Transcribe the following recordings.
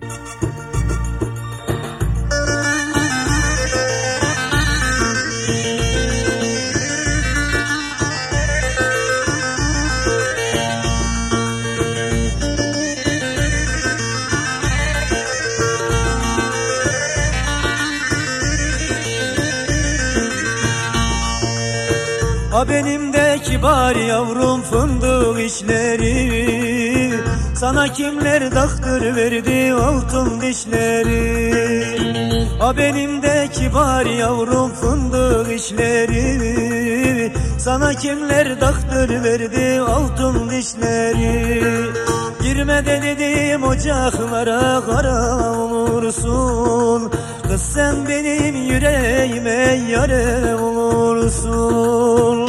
Ha benim de kibar yavrum fındık işleri, sana kimler taktır verdi altın dişleri. Ha benim de kibar yavrum fındık işleri, sana kimler taktır verdi altın dişleri. Girme de dedim ocaklara, kara olursun. Kız sen benim yüreğime yare olursun.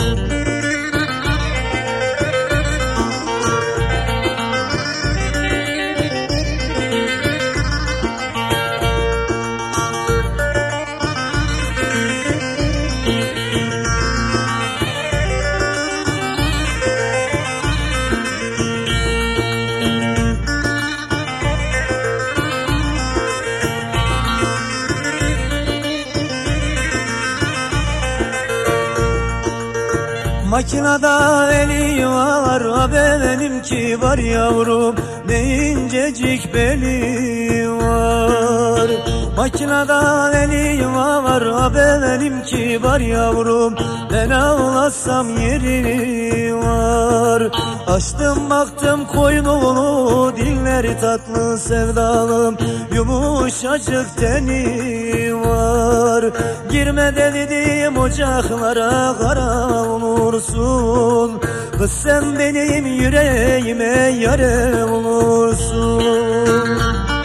Makinada eli var, abe benimki var yavrum, ne incecik beli var. Makinada eli var, abe benimki var yavrum, ben ağlasam yeri var. Açtım baktım koynunu, diller tatlı sevdalım, yumuşacık teni var. Girme de dedim ocaklara, kara olursun. Kız sen benim yüreğime yare olursun.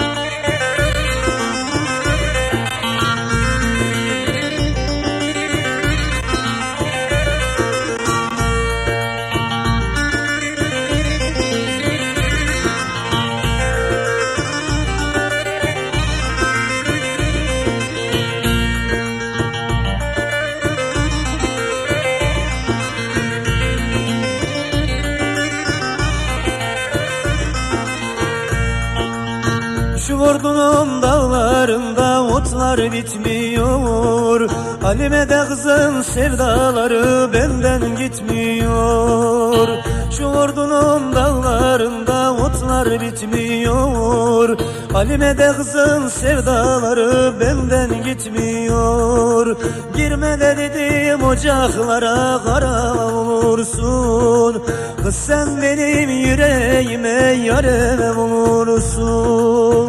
Şu Ordu'nun dağlarında otlar bitmiyor, Halime de kızın sevdaları benden gitmiyor. Şu Ordu'nun dağlarında otlar bitmiyor, Halime de kızın sevdaları benden gitmiyor. Girme de dedim ocaklara, kara olursun. Kız sen benim yüreğime yare olursun.